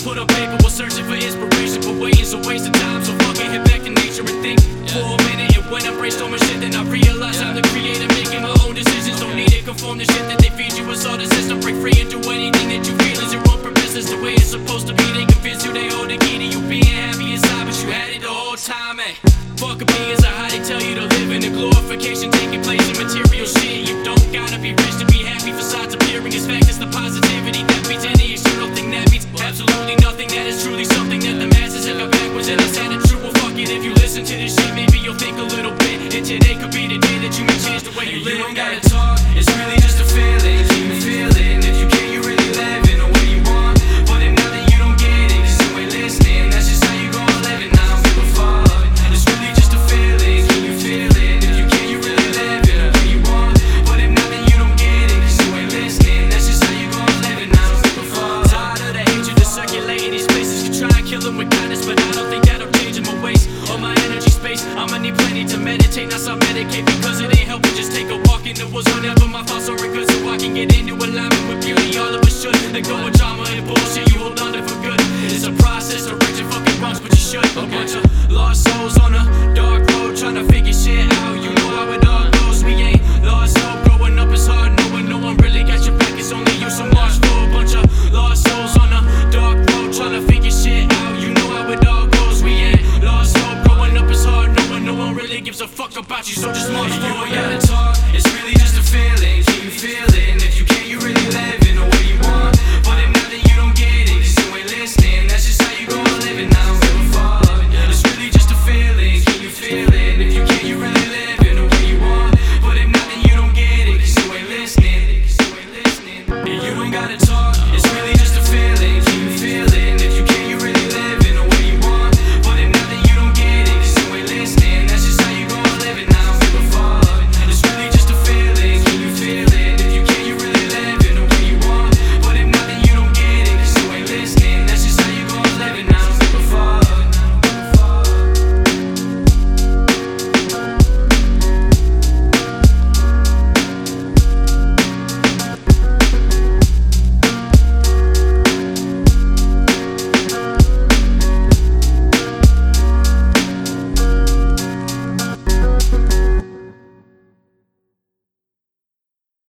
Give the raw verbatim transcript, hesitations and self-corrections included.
put up paper while searching for inspiration, but waiting's a waste of time. So fucking head back to nature and think for a minute. And when I'm brainstorming shit, then I realize I'm the creator, making my own decisions. Don't need to conform to shit that they feed you. It's all the system. Break free and do anything that you feel is your own purpose. It's the way it's supposed to be. They convince you they hold the key to you being happy inside, but you had it the whole time. Hey, fuck a be is a how they tell you to live in the glorification taking place in material shit. You don't gotta be rich to be happy. Facades appearing as fact. It's the positivity that beats any external thing that beats absolutely nothing. That is truly something that the masses have got backwards. And I said it true. Well, fuck it. If you listen to this shit, maybe you'll think a little bit. And today could be the day that you may change the way you live. You don't gotta talk, it's really just a feeling. Keep me feeling. If you care, you really live in the way you want. But if not, then you don't get it, cause you ain't listening. That's just how you gon' live it. I don't give a fuck. It's really just a feeling. Keep you feeling. If you care, you really live in the way you want. But if not, then you don't get it, cause you ain't listening. That's just how you gon' live it. I don't give a fuck. Tired of the hatred that's circulating these places. You try and kill them with kindness, but I don't think that'll change in my ways or my energy space. I'ma need plenty to meditate, not some medicate, because it ain't helping. Just take a walk in the woods whenever my thoughts are good, so I can get into alignment with beauty. All of us should let go of drama and bullshit you hold on to for good. It's a process to right your fucking wrongs, but you should. A bunch of lost souls on a dark road trying to figure shit out. You know how it all goes. We ain't lost hope. Growing up is hard.